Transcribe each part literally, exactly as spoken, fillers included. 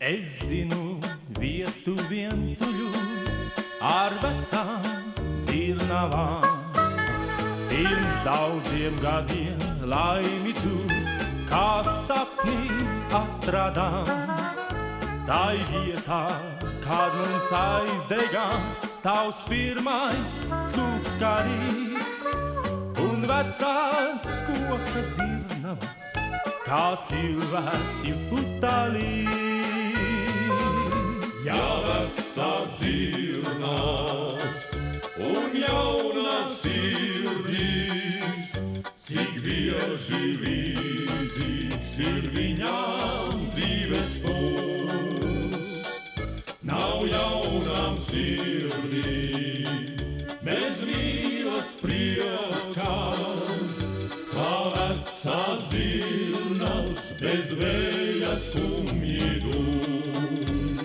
Es zinu vietu vientuļu ar vecām dzirnavām. Pirms daudziem gadiem laimi tur, kā sapnī atradām. Tai vietā, kad mums aizdegās tavs pirmais stūkskarīts un vecās koka dzirnavas, kā cilvēks jūta līdz. Ja vecās dzirnavas un jaunās sirdīs, cik bieži līdzīgs ir viņām dzīves pūs. Nav jaunām sirdīm bez mīlas priekā, kā vecās dzirnavas bez vēja skumji dūs.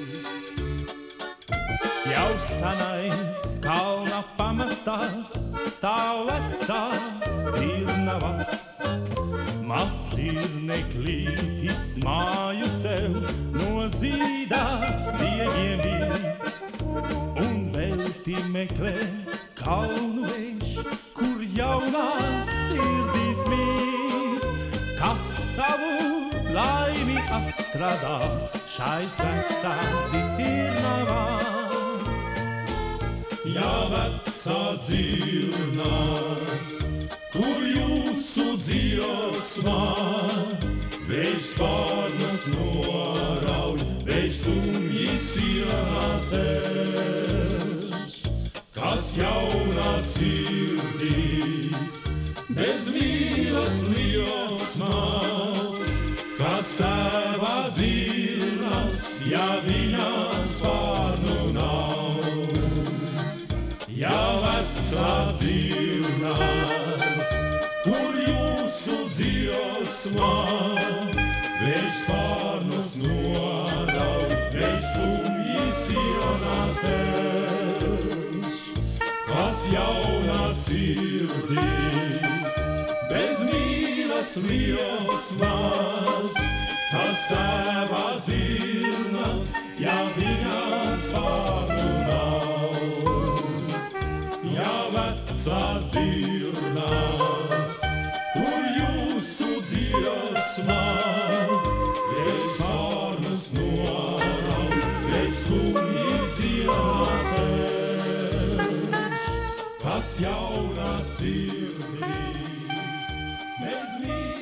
Jau senais kalna pamestās stāv vecās dzirnavas. Masirne klītis māju sev no zīdā diegiem bija, un velti meklē kalnu vējš, kur jaunās sirdīs mīl, kas savu laimi atradā šais vecās dzirnavās. Ja vecās dzirnavas, kur jūsu dziesmā vējš spārnas norauj, vējš sumji sienās ērš, kas jaunās sirdīs bez mīlas liesmās, kas tēvā dzirnas, ja viņās spārnu nav. Ja vecās dzirnavas, kur jūsu dziesmā vējš spārnus norauj, vējš skumji sienās ērš, kas jaunās sirdīs bez mīlas liesmās, kas tēvā dzirnas, ja viņās spārnu nav. Ja vecās dzirnavas, kur jūsu dziesmā vējš spārnus norauj, vējš skumji sienās ērš, kas jaunās sirdīs bez mīlas.